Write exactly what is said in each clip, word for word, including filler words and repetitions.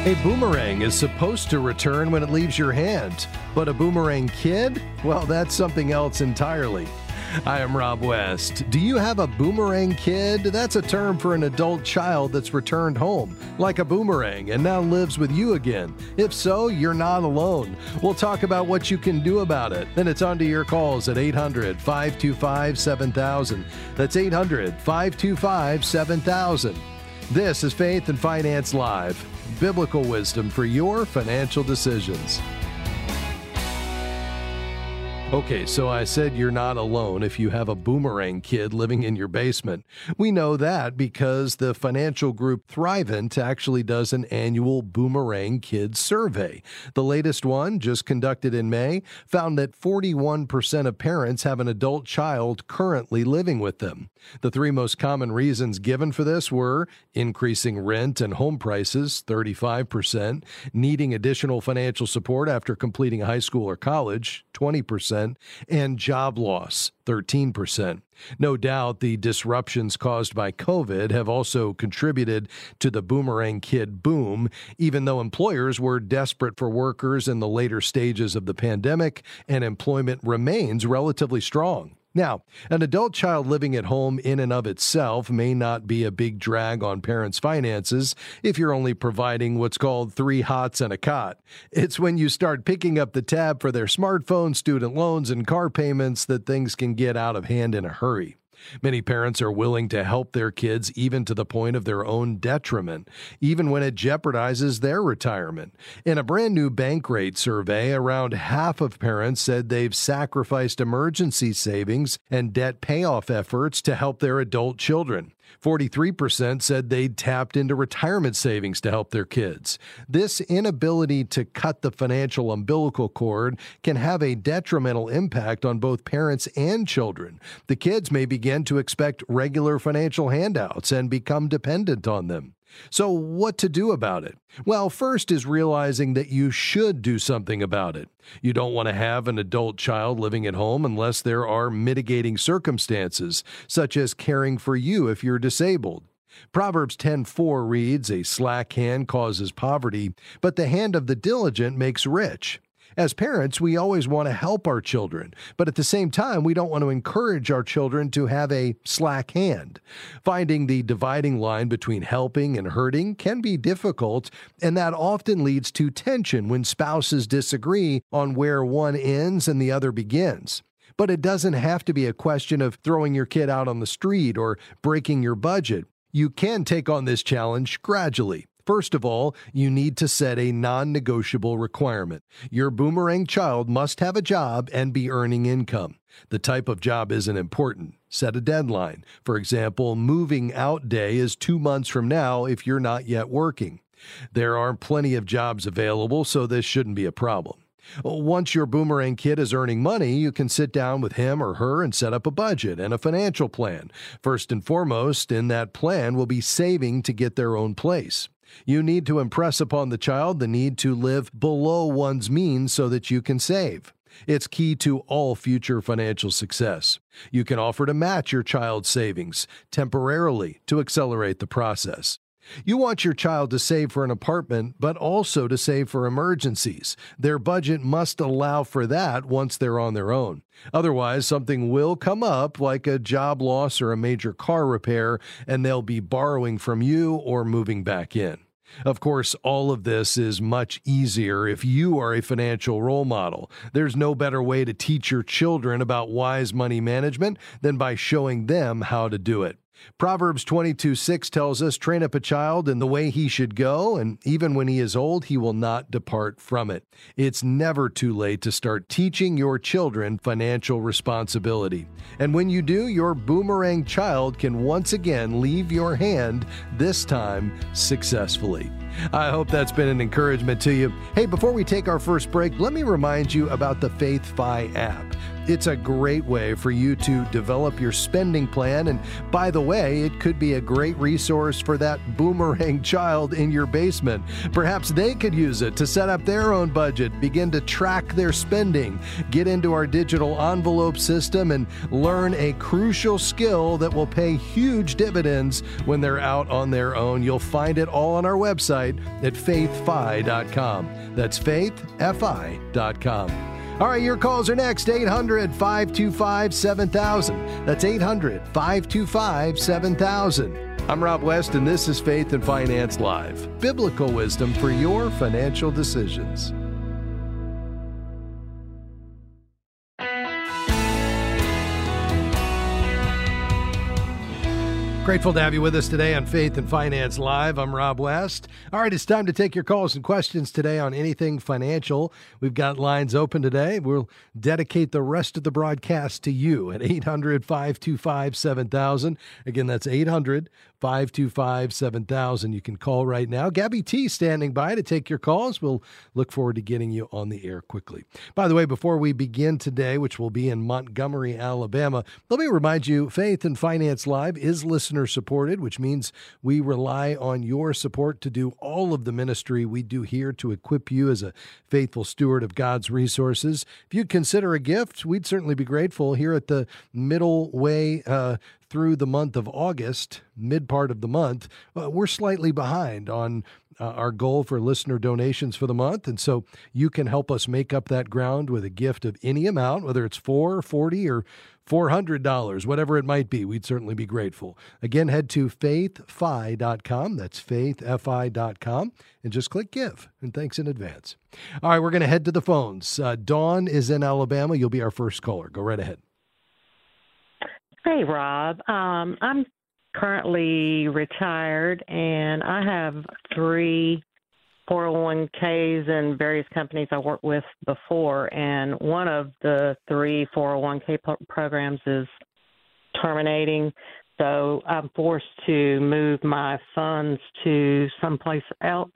A boomerang is supposed to return when it leaves your hand, but a boomerang kid? Well, that's something else entirely. I am Rob West. Do you have a boomerang kid? That's a term for an adult child that's returned home, like a boomerang, and now lives with you again. If so, you're not alone. We'll talk about what you can do about it. Then it's on to your calls at eight hundred, five two five, seven thousand. That's eight hundred, five two five, seven thousand. This is Faith and Finance Live, biblical wisdom for your financial decisions. Okay, so I said you're not alone if you have a boomerang kid living in your basement. We know that because the financial group Thrivent actually does an annual boomerang kid survey. The latest one, just conducted in May, found that forty-one percent of parents have an adult child currently living with them. The three most common reasons given for this were increasing rent and home prices, thirty-five percent, needing additional financial support after completing high school or college, twenty percent, and job loss, thirteen percent. No doubt the disruptions caused by COVID have also contributed to the boomerang kid boom, even though employers were desperate for workers in the later stages of the pandemic and employment remains relatively strong. Now, an adult child living at home in and of itself may not be a big drag on parents' finances if you're only providing what's called three hots and a cot. It's when you start picking up the tab for their smartphone, student loans, and car payments that things can get out of hand in a hurry. Many parents are willing to help their kids even to the point of their own detriment, even when it jeopardizes their retirement. In a brand new Bankrate survey, around half of parents said they've sacrificed emergency savings and debt payoff efforts to help their adult children. forty-three percent said they'd tapped into retirement savings to help their kids. This inability to cut the financial umbilical cord can have a detrimental impact on both parents and children. The kids may begin to expect regular financial handouts and become dependent on them. So what to do about it? Well, first is realizing that you should do something about it. You don't want to have an adult child living at home unless there are mitigating circumstances, such as caring for you if you're disabled. Proverbs ten four reads, "A slack hand causes poverty, but the hand of the diligent makes rich." As parents, we always want to help our children, but at the same time, we don't want to encourage our children to have a slack hand. Finding the dividing line between helping and hurting can be difficult, and that often leads to tension when spouses disagree on where one ends and the other begins. But it doesn't have to be a question of throwing your kid out on the street or breaking your budget. You can take on this challenge gradually. First of all, you need to set a non-negotiable requirement. Your boomerang child must have a job and be earning income. The type of job isn't important. Set a deadline. For example, moving out day is two months from now if you're not yet working. There are plenty of jobs available, so this shouldn't be a problem. Once your boomerang kid is earning money, you can sit down with him or her and set up a budget and a financial plan. First and foremost, in that plan will be saving to get their own place. You need to impress upon the child the need to live below one's means so that you can save. It's key to all future financial success. You can offer to match your child's savings temporarily to accelerate the process. You want your child to save for an apartment, but also to save for emergencies. Their budget must allow for that once they're on their own. Otherwise, something will come up, like a job loss or a major car repair, and they'll be borrowing from you or moving back in. Of course, all of this is much easier if you are a financial role model. There's no better way to teach your children about wise money management than by showing them how to do it. Proverbs twenty-two six tells us, "Train up a child in the way he should go, and even when he is old, he will not depart from it." It's never too late to start teaching your children financial responsibility. And when you do, your boomerang child can once again leave your hand, this time successfully. I hope that's been an encouragement to you. Hey, before we take our first break, let me remind you about the FaithFi app. It's a great way for you to develop your spending plan. And by the way, it could be a great resource for that boomerang child in your basement. Perhaps they could use it to set up their own budget, begin to track their spending, get into our digital envelope system, and learn a crucial skill that will pay huge dividends when they're out on their own. You'll find it all on our website website at faith fi dot com. That's faith fi dot com. All right, your calls are next. eight hundred, five two five, seven thousand. That's eight hundred, five two five, seven thousand. I'm Rob West, and this is Faith and Finance Live. Biblical wisdom for your financial decisions. Grateful to have you with us today on Faith and Finance Live. I'm Rob West. All right, it's time to take your calls and questions today on anything financial. We've got lines open today. We'll dedicate the rest of the broadcast to you at eight hundred, five two five, seven thousand. Again, that's eight hundred, five two five, seven thousand. You can call right now. Gabby T standing by to take your calls. We'll look forward to getting you on the air quickly. By the way, before we begin today, which will be in Montgomery, Alabama, let me remind you, Faith and Finance Live is listener supported, which means we rely on your support to do all of the ministry we do here to equip you as a faithful steward of God's resources. If you'd consider a gift, we'd certainly be grateful. Here at the middle way uh, through the month of August, mid part of the month, uh, we're slightly behind on uh, our goal for listener donations for the month. And so you can help us make up that ground with a gift of any amount, whether it's four, forty, or four hundred dollars, whatever it might be. We'd certainly be grateful. Again, head to faith fi dot com. That's faith fi dot com, and just click give. And thanks in advance. All right, we're going to head to the phones. Uh, Dawn is in Alabama. You'll be our first caller. Go right ahead. Hey, Rob. Um, I'm currently retired, and I have three four oh one k's in various companies I worked with before, and one of the three four oh one k pro- programs is terminating, so I'm forced to move my funds to someplace else.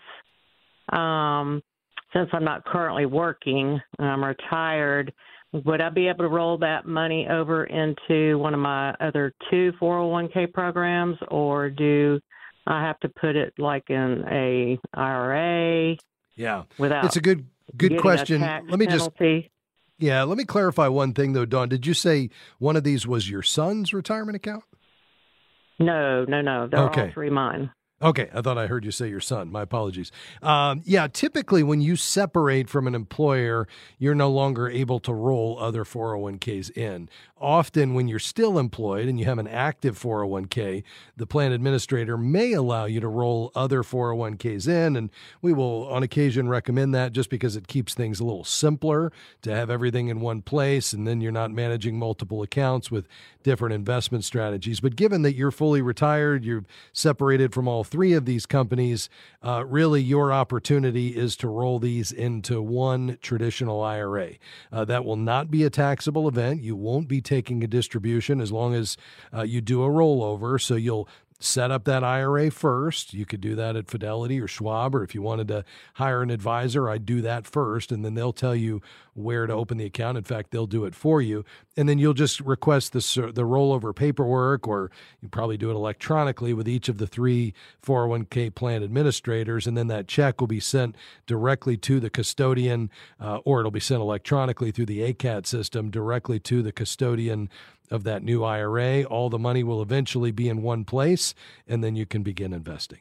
Um, since I'm not currently working, I'm retired, would I be able to roll that money over into one of my other two four oh one k programs, or do I have to put it like in a I R A? Yeah, without it's a good good question. Let me penalty? just yeah, let me clarify one thing though, Dawn. Did you say one of these was your son's retirement account? No, no, no. They're okay. all three mine. Okay, I thought I heard you say your son. My apologies. Um, yeah, typically when you separate from an employer, you're no longer able to roll other four oh one k's in. Often when you're still employed and you have an active four oh one k, the plan administrator may allow you to roll other four oh one k's in, and we will on occasion recommend that just because it keeps things a little simpler to have everything in one place, and then you're not managing multiple accounts with different investment strategies. But given that you're fully retired, you're separated from all three of these companies, uh, really your opportunity is to roll these into one traditional I R A. Uh, that will not be a taxable event. You won't be taking a distribution as long as uh, you do a rollover. So you'll set up that I R A first. You could do that at Fidelity or Schwab, or if you wanted to hire an advisor, I'd do that first, and then they'll tell you where to open the account. In fact, they'll do it for you. And then you'll just request the, the rollover paperwork, or you probably do it electronically with each of the three four oh one k plan administrators, and then that check will be sent directly to the custodian, uh, or it'll be sent electronically through the A C A T system directly to the custodian of that new I R A. All the money will eventually be in one place, and then you can begin investing.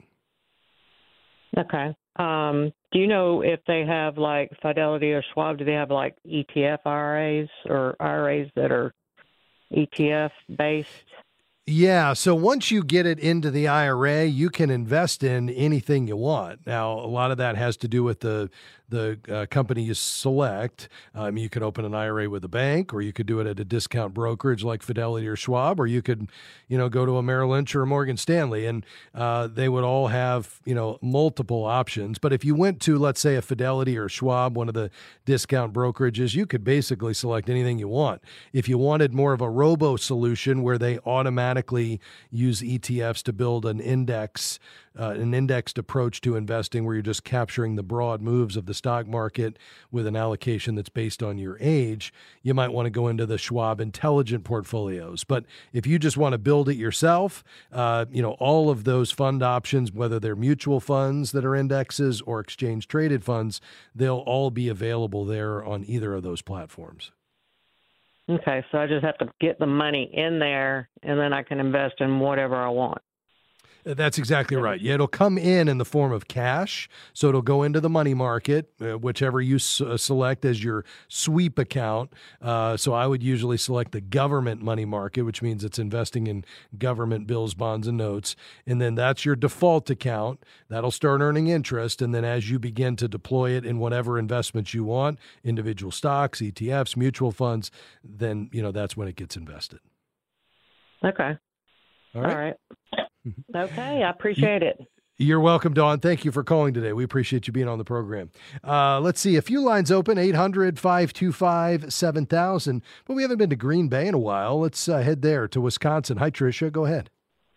Okay. Um, do you know if they have like Fidelity or Schwab, do they have like E T F I R As or I R As that are E T F based? Yeah, so once you get it into the I R A, you can invest in anything you want. Now, a lot of that has to do with the the uh, company you select. Um, you could open an I R A with a bank, or you could do it at a discount brokerage like Fidelity or Schwab, or you could, you know, go to a Merrill Lynch or a Morgan Stanley, and uh, they would all have, you know, multiple options. But if you went to, let's say, a Fidelity or Schwab, one of the discount brokerages, you could basically select anything you want. If you wanted more of a robo solution where they automatically use E T Fs to build an index, uh, an indexed approach to investing where you're just capturing the broad moves of the stock market with an allocation that's based on your age, you might want to go into the Schwab Intelligent Portfolios. But if you just want to build it yourself, uh, you know, all of those fund options, whether they're mutual funds that are indexes or exchange traded funds, they'll all be available there on either of those platforms. Okay, so I just have to get the money in there, and then I can invest in whatever I want. That's exactly right. Yeah, it'll come in in the form of cash. So it'll go into the money market, uh, whichever you s- uh, select as your sweep account. Uh, so I would usually select the government money market, which means it's investing in government bills, bonds, and notes. And then that's your default account. That'll start earning interest. And then as you begin to deploy it in whatever investments you want, individual stocks, E T Fs, mutual funds, then, you know, that's when it gets invested. Okay. All right. All right. Okay, I appreciate it. You're welcome, Dawn. Thank you for calling today. We appreciate you being on the program. Uh, let's see, a few lines open, eight hundred, five two five, seven thousand. But we haven't been to Green Bay in a while. Let's uh, head there to Wisconsin. Hi, Tricia. Go ahead.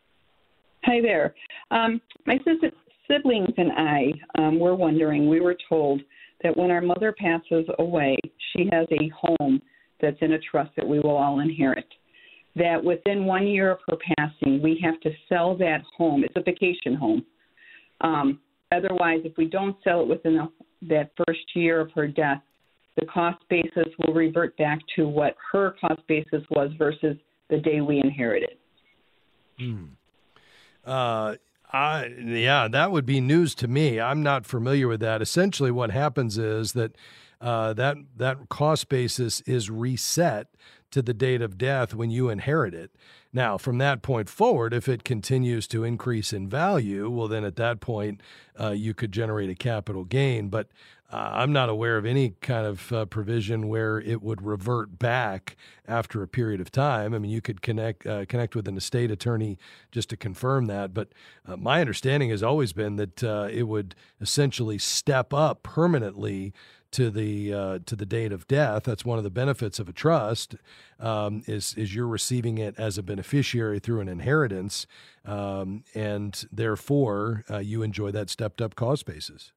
Hi there. Um, my sis- siblings and I um, were wondering, we were told that when our mother passes away, she has a home that's in a trust that we will all inherit. That within one year of her passing, we have to sell that home. It's a vacation home. Um, otherwise, if we don't sell it within the, that first year of her death, the cost basis will revert back to what her cost basis was versus the day we inherited. Hmm. Uh, I, yeah, that would be news to me. I'm not familiar with that. Essentially, what happens is that uh, that that cost basis is reset to the date of death when you inherit it. Now, from that point forward, if it continues to increase in value, well, then at that point, uh, you could generate a capital gain. But uh, I'm not aware of any kind of uh, provision where it would revert back after a period of time. I mean, you could connect uh, connect with an estate attorney just to confirm that. But uh, my understanding has always been that uh, it would essentially step up permanently to the uh, to the date of death. That's one of the benefits of a trust, um, is is you're receiving it as a beneficiary through an inheritance, um, and therefore uh, you enjoy that stepped up cost basis.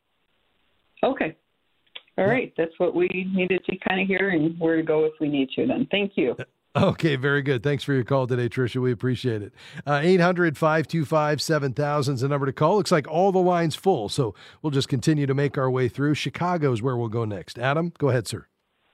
Okay. All yeah. right. That's what we needed to kind of hear and where to go if we need to then. Thank you. Okay, very good. Thanks for your call today, Tricia. We appreciate it. Uh, eight hundred, five two five, seven thousand is the number to call. Looks like all the lines full, so we'll just continue to make our way through. Chicago is where we'll go next. Adam, go ahead, sir.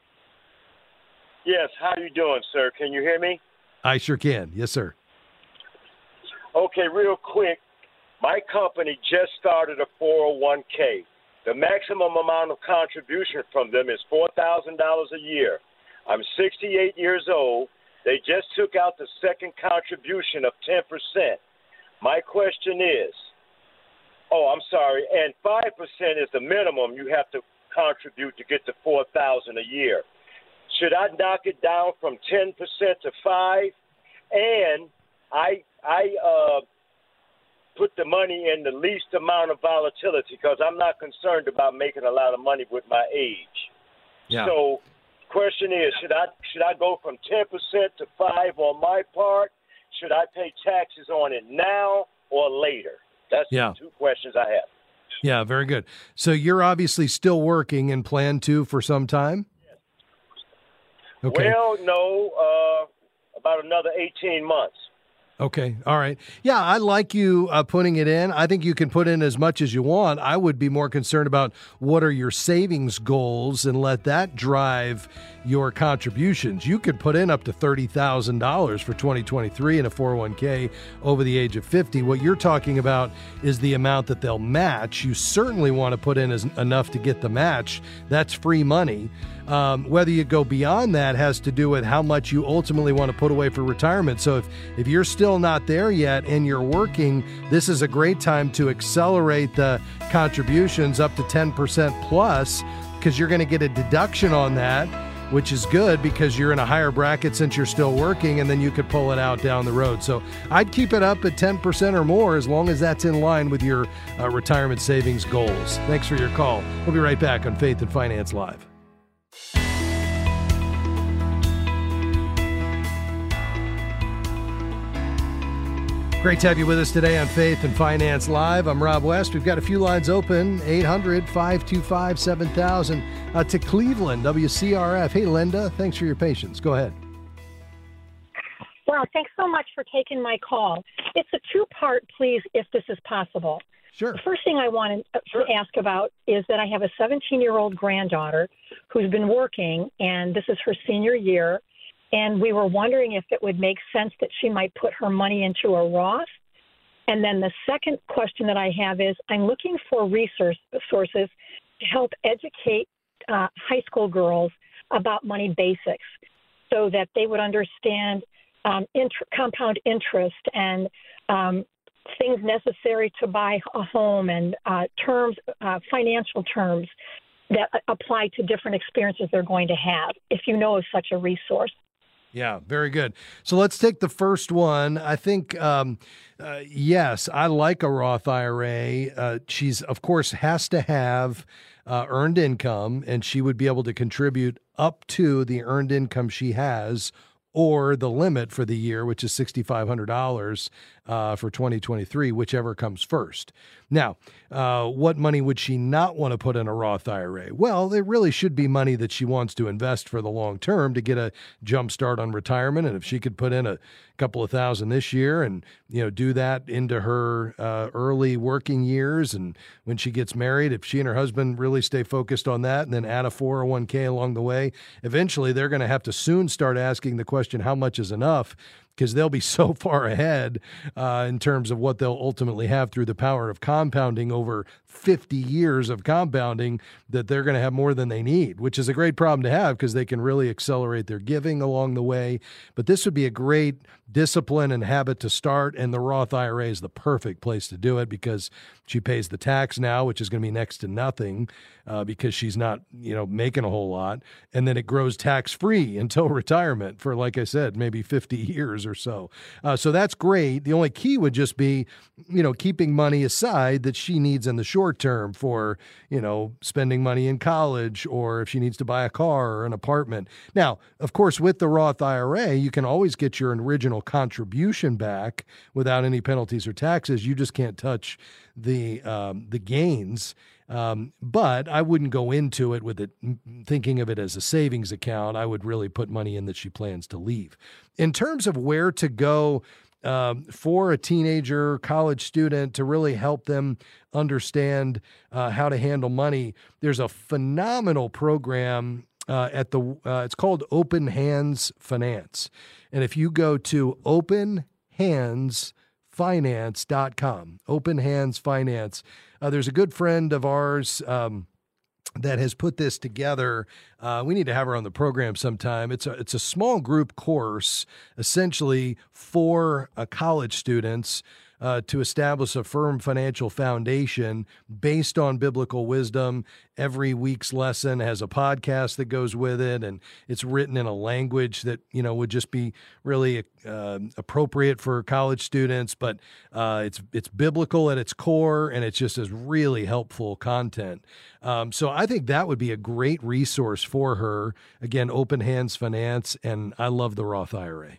Yes, how you doing, sir? Can you hear me? I sure can. Yes, sir. Okay, real quick. My company just started a four oh one k. The maximum amount of contribution from them is four thousand dollars a year. I'm sixty-eight years old. They just took out the second contribution of ten percent. My question is, oh, I'm sorry, and five percent is the minimum you have to contribute to get to four thousand dollars a year. Should I knock it down from ten percent to five? And I I uh, put the money in the least amount of volatility because I'm not concerned about making a lot of money with my age. Yeah. So question is, should I should I go from ten percent to five on my part? Should I pay taxes on it now or later? That's yeah. the two questions I have. Yeah, very good. So you're obviously still working and plan to for some time? Okay. Well, no, uh, about another eighteen months. Okay. All right. Yeah, I like you uh, putting it in. I think you can put in as much as you want. I would be more concerned about what are your savings goals and let that drive your contributions. You could put in up to thirty thousand dollars for twenty twenty-three in a four oh one k over the age of fifty. What you're talking about is the amount that they'll match. You certainly want to put in as, enough to get the match. That's free money. Um, whether you go beyond that has to do with how much you ultimately want to put away for retirement. So if, if you're still not there yet and you're working, this is a great time to accelerate the contributions up to ten percent plus, because you're going to get a deduction on that, which is good because you're in a higher bracket since you're still working, and then you could pull it out down the road. So I'd keep it up at ten percent or more as long as that's in line with your uh, retirement savings goals. Thanks for your call. We'll be right back on Faith and Finance Live. Great to have you with us today on Faith and Finance Live. I'm Rob West. We've got a few lines open, eight hundred, five two five, seven thousand, uh, to Cleveland, W C R F. Hey, Linda, thanks for your patience. Go ahead. Well, thanks so much for taking my call. It's a two-part, please, if this is possible. Sure. The first thing I wanted to sure. ask about is that I have a seventeen-year-old granddaughter who's been working, and this is her senior year. And we were wondering if it would make sense that she might put her money into a Roth And then the second question that I have is I'm looking for resource sources to help educate uh, high school girls about money basics so that they would understand um, int- compound interest and um, things necessary to buy a home and uh, terms, uh, financial terms that apply to different experiences they're going to have, if you know of such a resource. Yeah, very good. So let's take the first one. I think, um, uh, yes, I like a Roth I R A. Uh, she's, of course, has to have uh, earned income, and she would be able to contribute up to the earned income she has or the limit for the year, which is six thousand five hundred dollars uh, for twenty twenty-three, whichever comes first. Now, uh, what money would she not want to put in a Roth I R A? Well, it really should be money that she wants to invest for the long term to get a jump start on retirement. And if she could put in a couple of thousand this year and, you know, do that into her uh, early working years, and when she gets married, if she and her husband really stay focused on that and then add a four oh one k along the way, eventually they're going to have to soon start asking the question, how much is enough? Because they'll be so far ahead uh, in terms of what they'll ultimately have through the power of compounding over fifty years of compounding, that they're going to have more than they need, which is a great problem to have because they can really accelerate their giving along the way. But this would be a great discipline and habit to start, and the Roth I R A is the perfect place to do it because she pays the tax now, which is going to be next to nothing uh, because she's not, you know, making a whole lot. And then it grows tax-free until retirement for, like I said, maybe fifty years or so. Uh, so that's great. The only key would just be, you know, keeping money aside that she needs in the short term for, you know, spending money in college, or if she needs to buy a car or an apartment. Now, of course, with the Roth I R A, you can always get your original contribution back without any penalties or taxes. You just can't touch the um, the gains. Um, but I wouldn't go into it with it thinking of it as a savings account. I would really put money in that she plans to leave. In terms of where to go um, for a teenager, college student, to really help them understand uh, how to handle money, there's a phenomenal program uh, at the, uh, it's called Open Hands Finance. And if you go to open hands finance dot com, Open Hands Finance, uh, there's a good friend of ours um, that has put this together. Uh, we need to have her on the program sometime. It's a, it's a small group course, essentially for uh, college students uh, to establish a firm financial foundation based on biblical wisdom. Every week's lesson has a podcast that goes with it, and it's written in a language that, you know, would just be really uh, appropriate for college students, but uh, it's it's biblical at its core, and it's just as really helpful content. Um, so I think that would be a great resource for her. Again, Open Hands Finance, and I love the Roth I R A.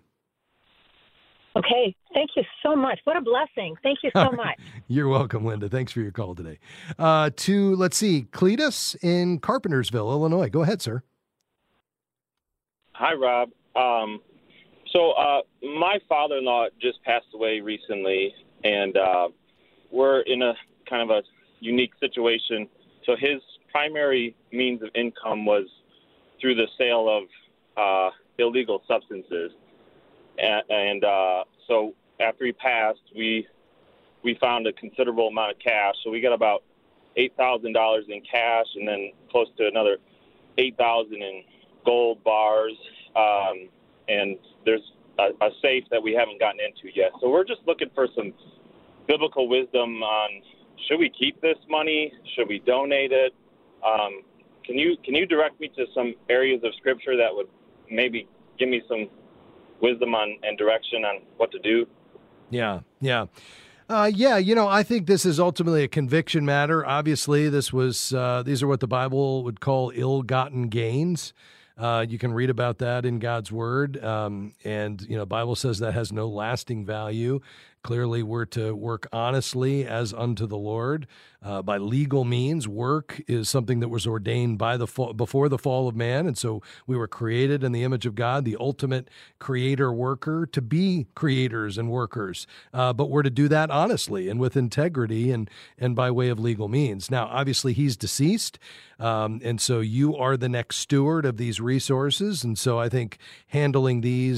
Okay. Thank you so much. What a blessing. Thank you so much. You're welcome, Linda. Thanks for your call today. Uh, to, let's see, Cletus in Carpentersville, Illinois. Go ahead, sir. Hi, Rob. Um, so uh, my father-in-law just passed away recently, and uh, we're in a kind of a unique situation. So his primary means of income was through the sale of uh, illegal substances. And, and uh, so after he passed, we we found a considerable amount of cash. So we got about eight thousand dollars in cash, and then close to another eight thousand dollars in gold bars. Um, and there's a, a safe that we haven't gotten into yet. So we're just looking for some biblical wisdom on, should we keep this money? Should we donate it? Um, can you can you direct me to some areas of Scripture that would maybe give me some wisdom on and direction on what to do? Yeah, yeah. Uh, yeah, you know, I think this is ultimately a conviction matter. Obviously, this was uh, these are what the Bible would call ill-gotten gains. Uh, you can read about that in God's Word, um, and you know, the Bible says that has no lasting value. Clearly, we're to work honestly as unto the Lord. Uh, by legal means, work is something that was ordained by the fall, before the fall of man, and so we were created in the image of God, the ultimate creator-worker, to be creators and workers. Uh, but we're to do that honestly and with integrity and and by way of legal means. Now, obviously, he's deceased, um, and so you are the next steward of these resources, and so I think handling these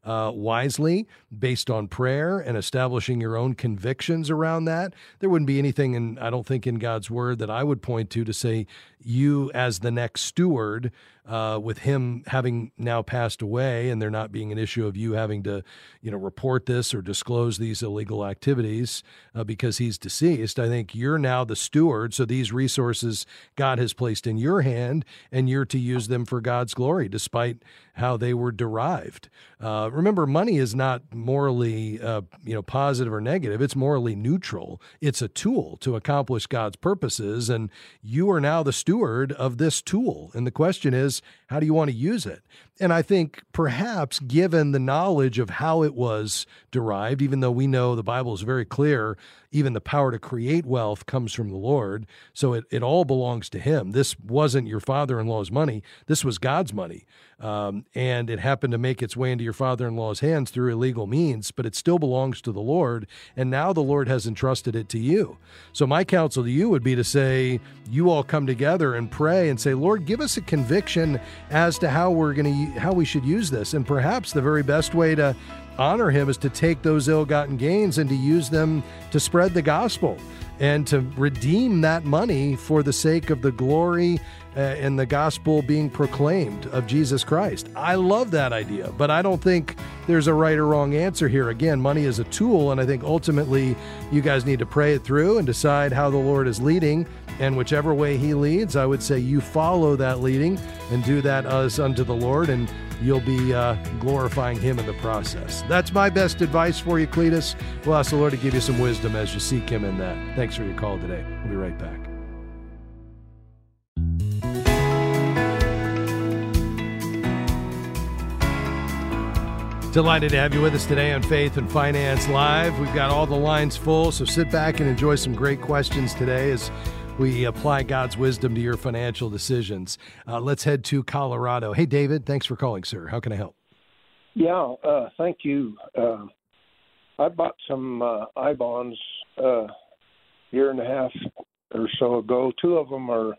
uh, wisely based on prayer and establishing your own convictions around that, there wouldn't be anything, in, I don't think, in God's word that I would point to to say you as the next steward, uh, with him having now passed away and there not being an issue of you having to, you know, report this or disclose these illegal activities uh, because he's deceased. I think you're now the steward. So these resources God has placed in your hand, and you're to use them for God's glory, despite how they were derived. Uh, remember, money is not morally, uh, you know, positive or negative. It's morally neutral. It's a tool to accomplish God's purposes, and you are now the steward of this tool. And the question is, how do you want to use it? And I think perhaps given the knowledge of how it was derived, even though we know the Bible is very clear, even the power to create wealth comes from the Lord. So it, it all belongs to him. This wasn't your father-in-law's money. This was God's money. Um, and it happened to make its way into your father-in-law's hands through illegal means, but it still belongs to the Lord. And now the Lord has entrusted it to you. So my counsel to you would be to say, you all come together and pray and say, Lord, give us a conviction as to how we're going to, how we should use this. And perhaps the very best way to honor him is to take those ill-gotten gains and to use them to spread the gospel and to redeem that money for the sake of the glory uh, and the gospel being proclaimed of Jesus Christ. I love that idea, but I don't think there's a right or wrong answer here. Again, money is a tool, and I think ultimately you guys need to pray it through and decide how the Lord is leading. And whichever way he leads, I would say you follow that leading and do that as unto the Lord, and you'll be uh, glorifying him in the process. That's my best advice for you, Cletus. We'll ask the Lord to give you some wisdom as you seek him in that. Thanks for your call today. We'll be right back. Delighted to have you with us today on Faith and Finance Live. We've got all the lines full, so sit back and enjoy some great questions today as we apply God's wisdom to your financial decisions. Uh, let's head to Colorado. Hey, David, thanks for calling, sir. How can I help? Yeah, uh, thank you. Uh, I bought some uh, I bonds a uh, year and a half or so ago. Two of them are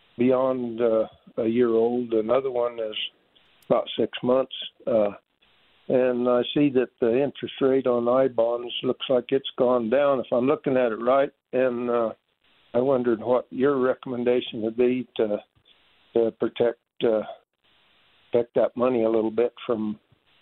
beyond uh, a year old. Another one is about six months. Uh, and I see that the interest rate on I bonds looks like it's gone down, if I'm looking at it right. And uh, I wondered what your recommendation would be to to protect uh, protect that money a little bit from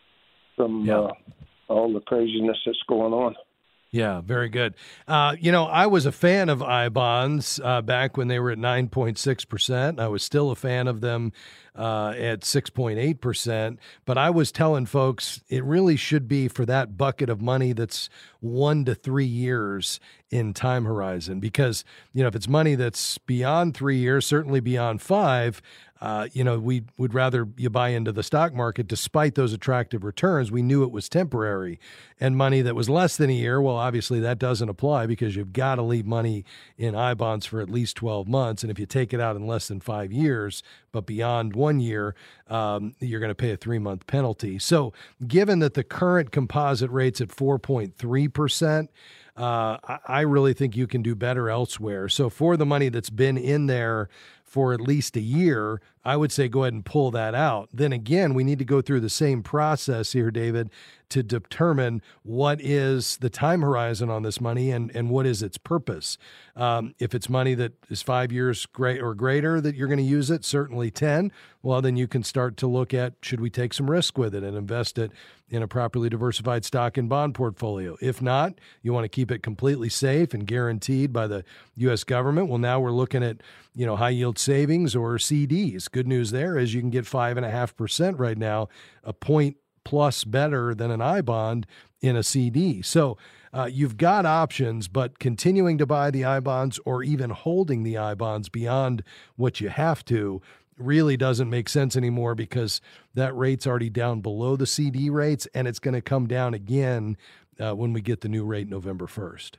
from yeah. uh, all the craziness that's going on. Yeah, very good. Uh, you know, I was a fan of I bonds uh, back when they were at nine point six percent. I was still a fan of them uh, at six point eight percent. But I was telling folks it really should be for that bucket of money that's one to three years in time horizon. Because, you know, if it's money that's beyond three years, certainly beyond five, Uh, you know, we would rather you buy into the stock market despite those attractive returns. We knew it was temporary. And money that was less than a year, well, obviously that doesn't apply because you've got to leave money in I bonds for at least twelve months. And if you take it out in less than five years, but beyond one year, um, you're going to pay a three-month penalty. So given that the current composite rate's at four point three percent, uh, I, I really think you can do better elsewhere. So for the money that's been in there for at least a year, I would say go ahead and pull that out. Then again, we need to go through the same process here, David, to determine what is the time horizon on this money and, and what is its purpose. Um, if it's money that is five years great or greater that you're going to use it, certainly ten, well, then you can start to look at, should we take some risk with it and invest it in a properly diversified stock and bond portfolio? If not, you want to keep it completely safe and guaranteed by the U S government. Well, now we're looking at, you know, high yield savings or C Ds. Good news there is you can get five and a half percent right now, a point plus better than an I bond in a C D. So uh, you've got options, but continuing to buy the I bonds or even holding the I bonds beyond what you have to really doesn't make sense anymore because that rate's already down below the C D rates, and it's going to come down again uh, when we get the new rate November first.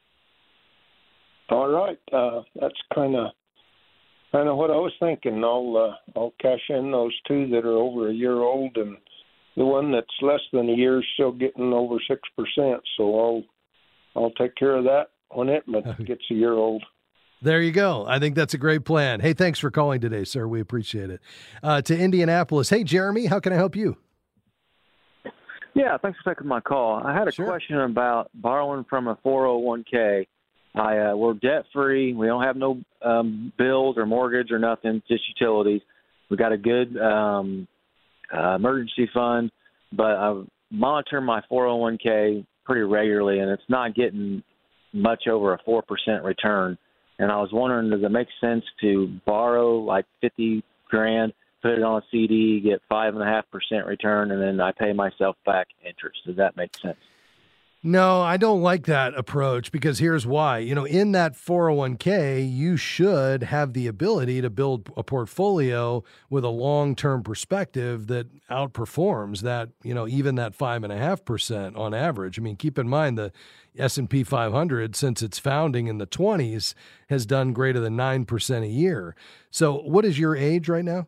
All right. Uh, that's kind of kind of what I was thinking. I'll uh, I'll cash in those two that are over a year old, and the one that's less than a year is still getting over six percent. So I'll I'll take care of that when it gets a year old. There you go. I think that's a great plan. Hey, thanks for calling today, sir. We appreciate it. Uh, to Indianapolis. Hey, Jeremy, how can I help you? Yeah, thanks for taking my call. I had a Sure. question about borrowing from a four oh one k. I uh, we're debt free. We don't have no um, bills or mortgage or nothing, just utilities. We got a good um, uh, emergency fund, but I monitor my four oh one k pretty regularly, and it's not getting much over a four percent return. And I was wondering, does it make sense to borrow like fifty grand, put it on a C D, get five and a half percent return, and then I pay myself back interest? Does that make sense? No, I don't like that approach because here's why. You know, in that four oh one k, you should have the ability to build a portfolio with a long-term perspective that outperforms that, you know, even that five and a half percent on average. I mean, keep in mind the S and P five hundred, since its founding in the twenties, has done greater than nine percent a year. So what is your age right now?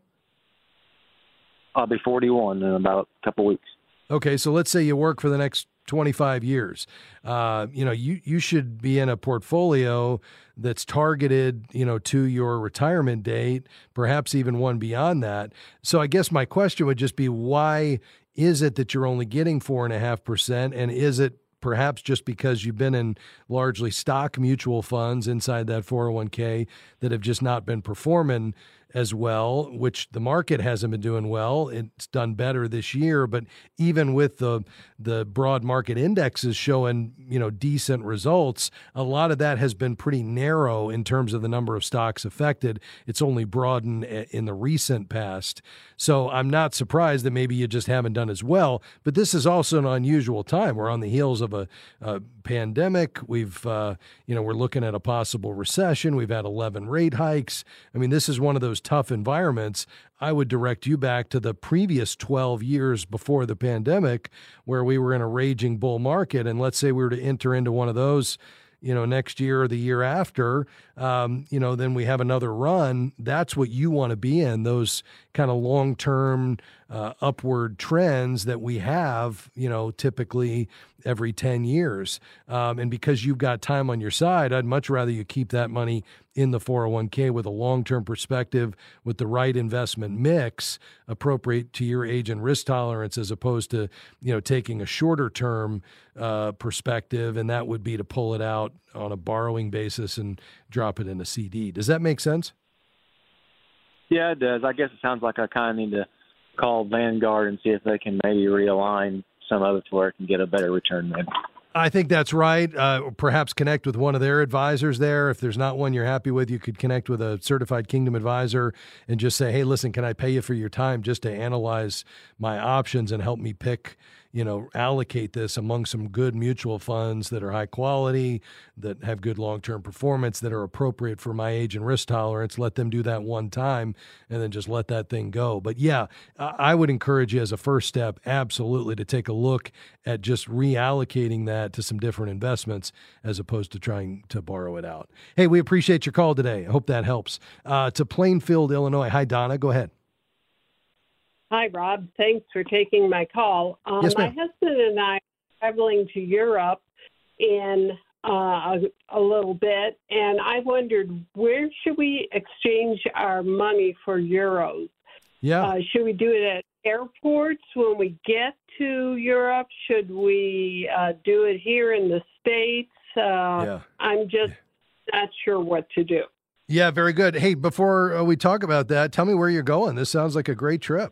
I'll be forty-one in about a couple weeks. Okay, so let's say you work for the next twenty-five years. Uh, you know, you, you should be in a portfolio that's targeted, you know, to your retirement date, perhaps even one beyond that. So I guess my question would just be, why is it that you're only getting four and a half percent? And is it perhaps just because you've been in largely stock mutual funds inside that four oh one k that have just not been performing as well, which the market hasn't been doing well. It's done better this year, but even with the the broad market indexes showing, you know, decent results, a lot of that has been pretty narrow in terms of the number of stocks affected. It's only broadened in the recent past. So I'm not surprised that maybe you just haven't done as well, but this is also an unusual time. We're on the heels of a, a pandemic. We've, uh, you know, we're looking at a possible recession. We've had eleven rate hikes. I mean, this is one of those tough environments. I would direct you back to the previous twelve years before the pandemic where we were in a raging bull market. And let's say we were to enter into one of those, you know, next year or the year after, um, you know, then we have another run. That's what you want to be in, those kind of long-term uh, upward trends that we have, you know, typically every ten years. Um, and because you've got time on your side, I'd much rather you keep that money in the four oh one k with a long-term perspective, with the right investment mix appropriate to your age and risk tolerance, as opposed to, you know, taking a shorter term uh, perspective. And that would be to pull it out on a borrowing basis and drop it in a C D. Does that make sense? Yeah, it does. I guess it sounds like I kind of need to call Vanguard and see if they can maybe realign some of it to where it can get a better return then. I think that's right. Uh, perhaps connect with one of their advisors there. If there's not one you're happy with, you could connect with a certified Kingdom advisor and just say, hey, listen, can I pay you for your time just to analyze my options and help me pick, you know, allocate this among some good mutual funds that are high quality, that have good long-term performance, that are appropriate for my age and risk tolerance. Let them do that one time and then just let that thing go. But yeah, I would encourage you as a first step, absolutely, to take a look at just reallocating that to some different investments as opposed to trying to borrow it out. Hey, we appreciate your call today. I hope that helps. Uh, to Plainfield, Illinois. Hi, Donna. Go ahead. Hi, Rob. Thanks for taking my call. Um, Yes, my ma'am. husband and I are traveling to Europe in uh, a, a little bit, and I wondered, where should we exchange our money for euros? Yeah. Uh, should we do it at airports when we get to Europe? Should we uh, do it here in the States? Uh, Yeah. I'm just not sure what to do. Yeah, very good. Hey, before uh, we talk about that, tell me where you're going. This sounds like a great trip.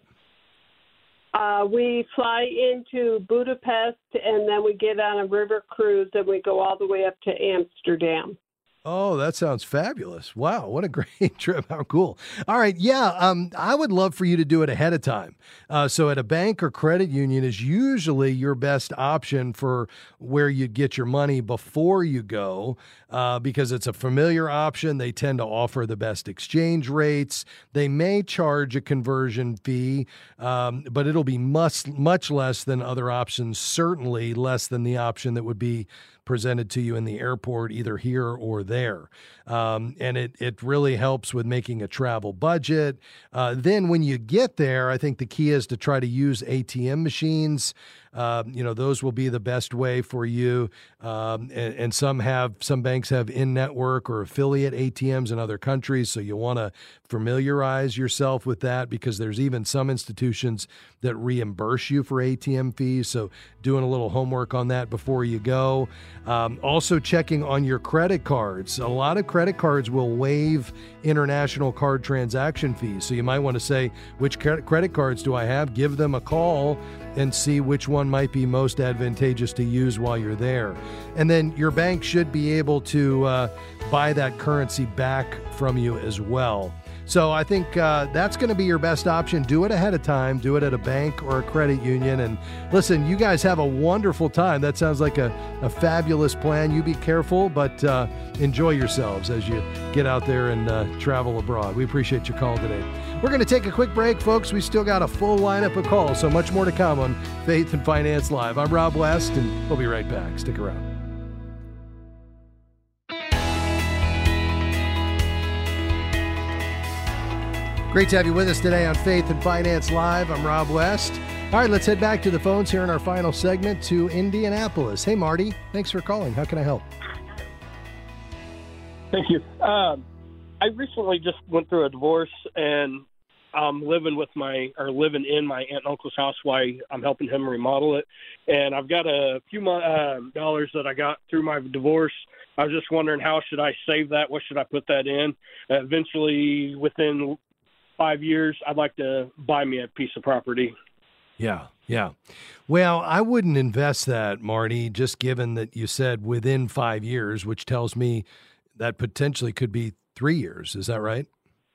Uh, we fly into Budapest, and then we get on a river cruise, and we go all the way up to Amsterdam. Oh, that sounds fabulous. Wow, what a great trip. How cool. All right, yeah, um, I would love for you to do it ahead of time. Uh, so at a bank or credit union is usually your best option for where you get your money before you go, uh, because it's a familiar option. They tend to offer the best exchange rates. They may charge a conversion fee, um, but it'll be much, much less than other options, certainly less than the option that would be presented to you in the airport, either here or there. Um, and it, it really helps with making a travel budget. Uh, then when you get there, I think the key is to try to use A T M machines. Uh, you know, those will be the best way for you. Um, and, and some have, some banks have in-network or affiliate A T Ms in other countries. So you want to familiarize yourself with that, because there's even some institutions that reimburse you for A T M fees. So doing a little homework on that before you go. Um, also checking on your credit cards. A lot of credit cards will waive international card transaction fees. So you might want to say, which credit cards do I have? Give them a call and see which one might be most advantageous to use while you're there. And then your bank should be able to uh, buy that currency back from you as well. So I think uh, that's going to be your best option. Do it ahead of time. Do it at a bank or a credit union. And listen, you guys have a wonderful time. That sounds like a, a fabulous plan. You be careful, but uh, enjoy yourselves as you get out there and uh, travel abroad. We appreciate your call today. We're going to take a quick break, folks. We still got a full lineup of calls, so much more to come on Faith and Finance Live. I'm Rob West, and we'll be right back. Stick around. Great to have you with us today on Faith and Finance Live. I'm Rob West. All right, let's head back to the phones here in our final segment to Indianapolis. Hey, Marty. Thanks for calling. How can I help? Thank you. Um, I recently just went through a divorce, and I'm living with my, or living in my aunt and uncle's house while I'm helping him remodel it. And I've got a few mo- uh, dollars that I got through my divorce. I was just wondering, how should I save that? What should I put that in? Uh, eventually, within five years, I'd like to buy me a piece of property. Yeah, yeah. Well, I wouldn't invest that, Marty, just given that you said within five years, which tells me that potentially could be three years. Is that right?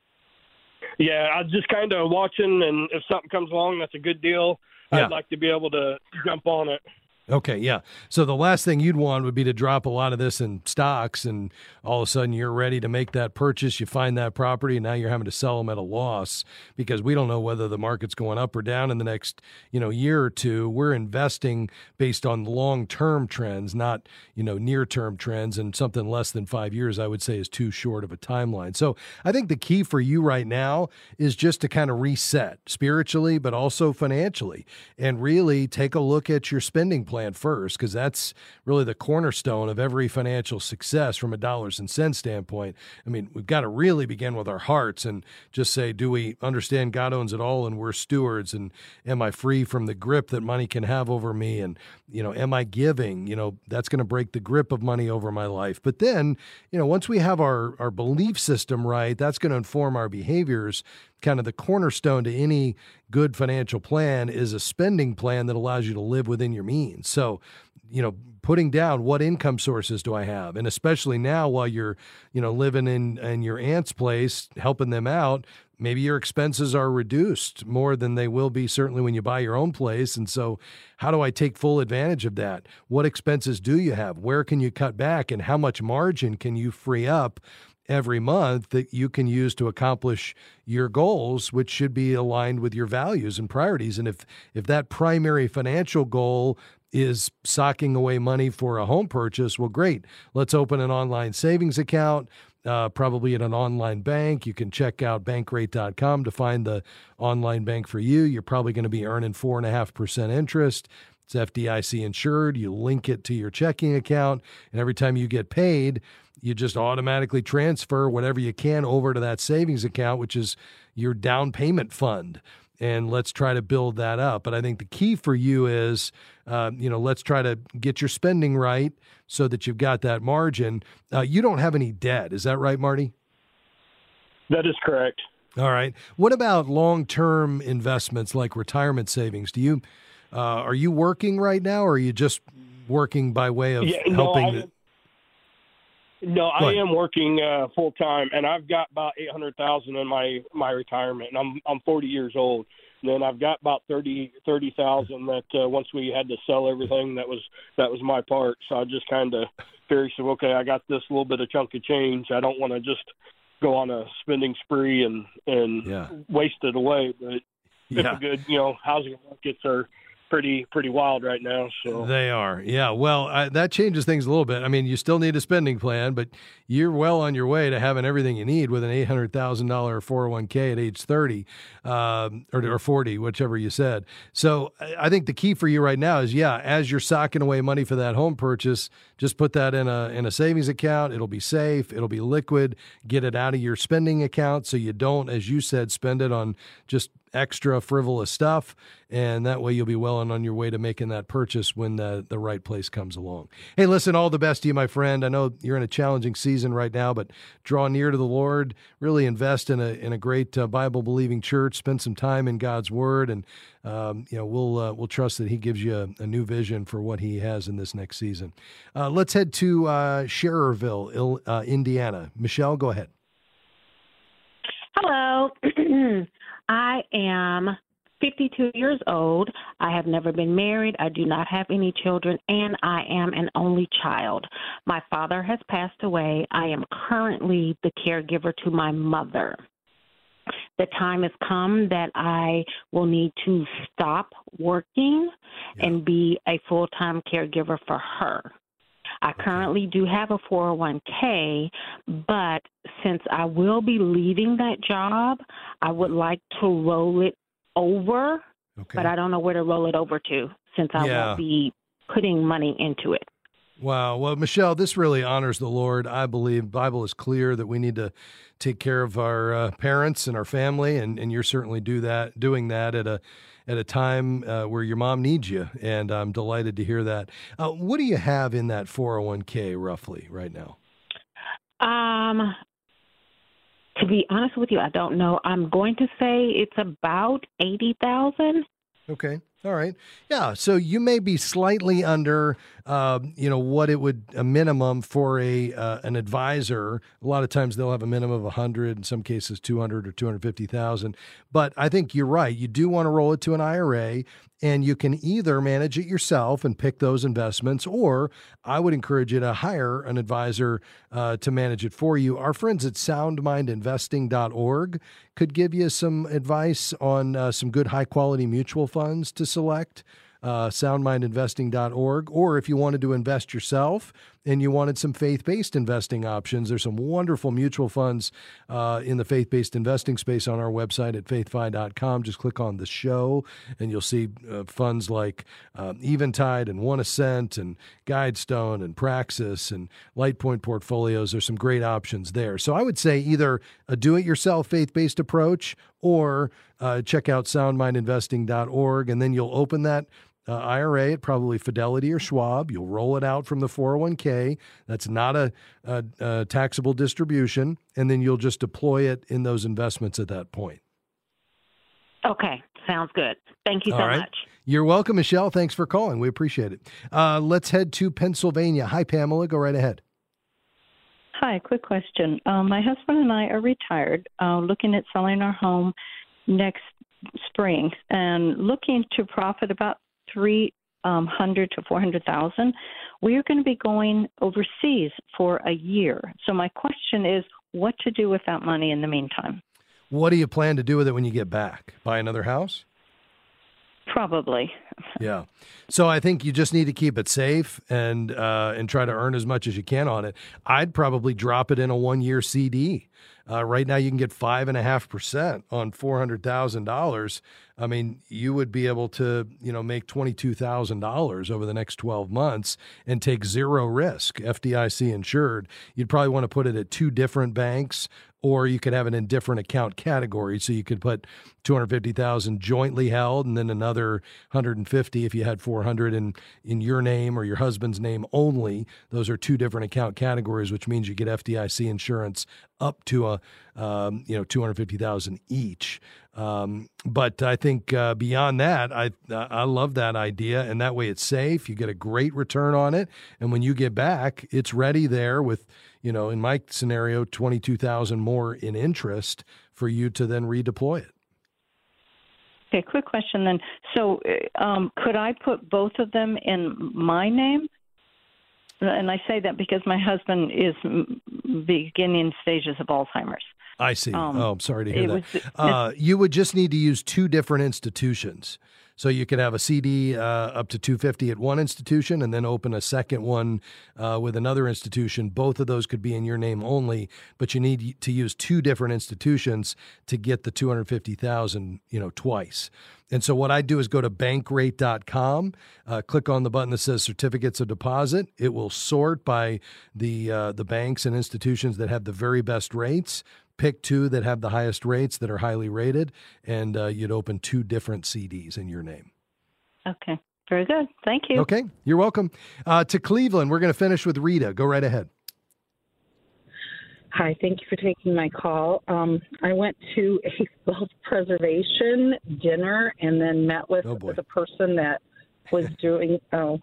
Yeah, I'm just kind of watching, and if something comes along that's a good deal, yeah. I'd like to be able to jump on it. Okay, yeah. So the last thing you'd want would be to drop a lot of this in stocks, and all of a sudden you're ready to make that purchase. You find that property, and now you're having to sell them at a loss, because we don't know whether the market's going up or down in the next, you know, year or two. We're investing based on long-term trends, not, you know, near-term trends, and something less than five years, I would say, is too short of a timeline. So I think the key for you right now is just to kind of reset spiritually, but also financially, and really take a look at your spending plan first, because that's really the cornerstone of every financial success from a dollars and cents standpoint. I mean, we've got to really begin with our hearts and just say, do we understand God owns it all and we're stewards? And am I free from the grip that money can have over me? And, you know, am I giving? You know, that's going to break the grip of money over my life. But then, you know, once we have our, our belief system right, that's going to inform our behaviors. Kind of the cornerstone to any good financial plan is a spending plan that allows you to live within your means. So, you know, putting down what income sources do I have? And especially now while you're, you know, living in, in your aunt's place, helping them out, maybe your expenses are reduced more than they will be certainly when you buy your own place. And so how do I take full advantage of that? What expenses do you have? Where can you cut back? And how much margin can you free up every month that you can use to accomplish your goals, which should be aligned with your values and priorities? And if if that primary financial goal is socking away money for a home purchase, well, great. Let's open an online savings account, uh, probably at an online bank. You can check out bankrate dot com to find the online bank for you. You're probably going to be earning four and a half percent interest. It's F D I C insured. You link it to your checking account, and every time you get paid, you just automatically transfer whatever you can over to that savings account, which is your down payment fund. And let's try to build that up. But I think the key for you is, uh, you know, let's try to get your spending right so that you've got that margin. Uh, you don't have any debt. Is that right, Marty? That is correct. All right. What about long-term investments like retirement savings? Do you, uh, are you working right now, or are you just working by way of yeah, helping? No, the, No, I am working uh, full time, and I've got about eight hundred thousand in my my retirement. And I'm I'm forty years old. And then I've got about thirty thirty thousand that uh, once we had to sell everything, that was that was my part. So I just kind of figured, so okay, I got this little bit of chunk of change. I don't want to just go on a spending spree and and yeah. waste it away. But if yeah. a good, you know, housing markets are pretty pretty wild right now. So they are, yeah. Well, I, that changes things a little bit. I mean, you still need a spending plan, but you're well on your way to having everything you need with an eight hundred thousand dollars four oh one k at age thirty, um, or, or forty, whichever you said. So I think the key for you right now is, yeah, as you're socking away money for that home purchase, just put that in a in a savings account. It'll be safe. It'll be liquid. Get it out of your spending account so you don't, as you said, spend it on just extra frivolous stuff, and that way you'll be well on your way to making that purchase when the, the right place comes along. Hey, listen, all the best to you, my friend. I know you're in a challenging season right now, but draw near to the Lord, really invest in a in a great uh, Bible-believing church, spend some time in God's Word, and um, you know we'll uh, we'll trust that He gives you a, a new vision for what He has in this next season. Uh, let's head to uh, Schererville, Il- uh, Indiana. Michelle, go ahead. Hello. I am fifty-two years old. I have never been married. I do not have any children, and I am an only child. My father has passed away. I am currently the caregiver to my mother. The time has come that I will need to stop working yeah. and be a full-time caregiver for her. I currently do have a four oh one k, but since I will be leaving that job, I would like to roll it over, okay. but I don't know where to roll it over to since I yeah. won't be putting money into it. Wow. Well, Michelle, this really honors the Lord. I believe the Bible is clear that we need to take care of our uh, parents and our family, and, and you're certainly do that, doing that at a at a time uh, where your mom needs you, and I'm delighted to hear that. Uh, what do you have in that four oh one k roughly right now? Um, to be honest with you, I don't know. I'm going to say it's about eighty thousand. Okay. All right. Yeah. So you may be slightly under, uh, you know, what it would a minimum for a uh, an advisor. A lot of times they'll have a minimum of a hundred, in some cases two hundred or two hundred fifty thousand. But I think you're right. You do want to roll it to an I R A, and you can either manage it yourself and pick those investments, or I would encourage you to hire an advisor uh, to manage it for you. Our friends at sound mind investing dot org could give you some advice on uh, some good high quality mutual funds to select. Uh, sound mind investing dot org, or if you wanted to invest yourself and you wanted some faith-based investing options, there's some wonderful mutual funds uh, in the faith-based investing space on our website at faith fi dot com. Just click on the show and you'll see uh, funds like uh, Eventide and One Ascent and Guidestone and Praxis and Lightpoint Portfolios. There's some great options there. So I would say either a do-it-yourself faith-based approach, or uh, check out sound mind investing dot org, and then you'll open that Uh, I R A at probably Fidelity or Schwab. You'll roll it out from the four oh one k. That's not a, a, a taxable distribution, and then you'll just deploy it in those investments at that point. Okay, sounds good. Thank you so All right. much. You're welcome, Michelle. Thanks for calling. We appreciate it. Uh, let's head to Pennsylvania. Hi, Pamela. Go right ahead. Hi, quick question. Um, my husband and I are retired, uh, looking at selling our home next spring and looking to profit about three hundred to four hundred thousand. We are going to be going overseas for a year. So my question is, what to do with that money in the meantime? What do you plan to do with it when you get back? Buy another house? Probably. Yeah. So I think you just need to keep it safe and uh, and try to earn as much as you can on it. I'd probably drop it in a one-year C D. Uh, right now, you can get five and a half percent on four hundred thousand dollars. I mean, you would be able to, you know, make twenty-two thousand dollars over the next twelve months and take zero risk, F D I C insured. You'd probably want to put it at two different banks, or you could have it in different account categories. So you could put two hundred fifty thousand dollars jointly held, and then another one hundred fifty if you had four hundred in in your name or your husband's name only. Those are two different account categories, which means you get F D I C insurance up to a um, you know two hundred fifty thousand dollars each. Um, but I think uh, beyond that, I I love that idea, and that way it's safe. You get a great return on it, and when you get back, it's ready there with, you know, in my scenario, twenty-two thousand dollars more in interest for you to then redeploy it. Okay, quick question then. So um, could I put both of them in my name? And I say that because my husband is beginning stages of Alzheimer's. I see. Um, oh, I'm sorry to hear it that. was- uh, you would just need to use two different institutions. So you could have a C D uh, up to two hundred fifty dollars at one institution and then open a second one uh, with another institution. Both of those could be in your name only, but you need to use two different institutions to get the two hundred fifty thousand dollars, you know, twice. And so what I do is go to bankrate dot com, uh, click on the button that says certificates of deposit. It will sort by the uh, the banks and institutions that have the very best rates. Pick two that have the highest rates that are highly rated, and uh, you'd open two different C Ds in your name. Okay. Very good. Thank you. Okay. You're welcome. Uh, to Cleveland, we're going to finish with Rita. Go right ahead. Hi, thank you for taking my call. Um, I went to a self-preservation dinner and then met with, oh with a person that was doing, oh,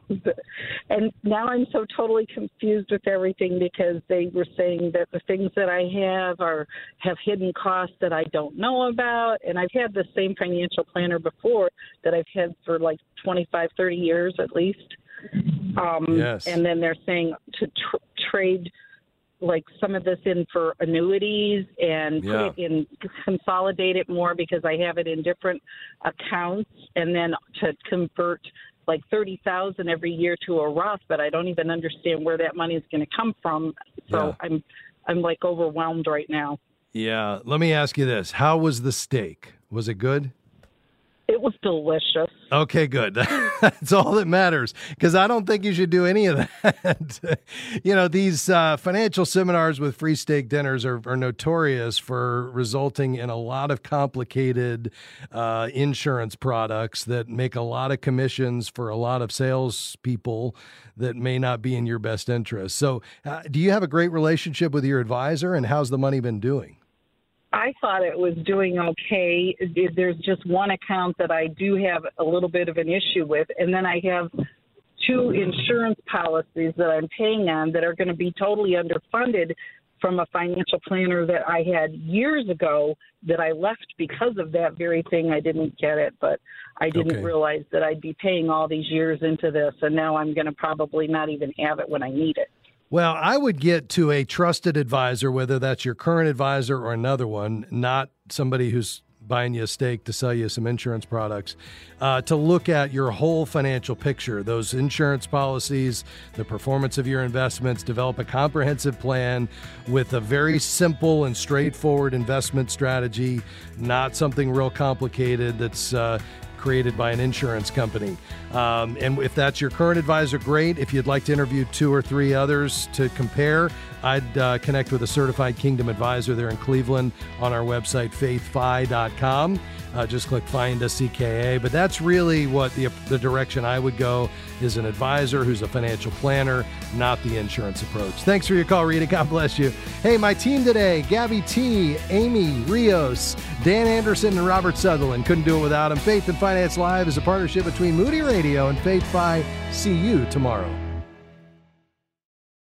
and now I'm so totally confused with everything because they were saying that the things that I have are have hidden costs that I don't know about, and I've had the same financial planner before that I've had for like twenty-five, thirty years at least. Um, yes. And then they're saying to tr- trade like some of this in for annuities and Yeah. put it in, consolidate it more because I have it in different accounts, and then to convert like thirty thousand every year to a Roth, but I don't even understand where that money is going to come from. So Yeah. I'm, I'm like overwhelmed right now. Yeah. Let me ask you this. How was the steak? Was it good? It was delicious. Okay, good. That's all that matters, because I don't think you should do any of that. You know, these uh, financial seminars with free steak dinners are, are notorious for resulting in a lot of complicated uh, insurance products that make a lot of commissions for a lot of salespeople that may not be in your best interest. So uh, do you have a great relationship with your advisor, and how's the money been doing? I thought it was doing okay. There's just one account that I do have a little bit of an issue with, and then I have two insurance policies that I'm paying on that are going to be totally underfunded from a financial planner that I had years ago that I left because of that very thing. I didn't get it, but I didn't Okay. realize that I'd be paying all these years into this, and now I'm going to probably not even have it when I need it. Well, I would get to a trusted advisor, whether that's your current advisor or another one, not somebody who's buying you a steak to sell you some insurance products, uh, to look at your whole financial picture, those insurance policies, the performance of your investments, develop a comprehensive plan with a very simple and straightforward investment strategy, not something real complicated that's uh, created by an insurance company. Um, and if that's your current advisor, great. If you'd like to interview two or three others to compare, I'd uh, connect with a certified Kingdom advisor there in Cleveland on our website, faith fi dot com. Uh, just click Find a C K A. But that's really what the, the direction I would go, is an advisor who's a financial planner, not the insurance approach. Thanks for your call, Rita. God bless you. Hey, my team today, Gabby T, Amy Rios, Dan Anderson, and Robert Sutherland. Couldn't do it without them. Faith and Finance Live is a partnership between Moody Radio and Faith Fi. See you tomorrow.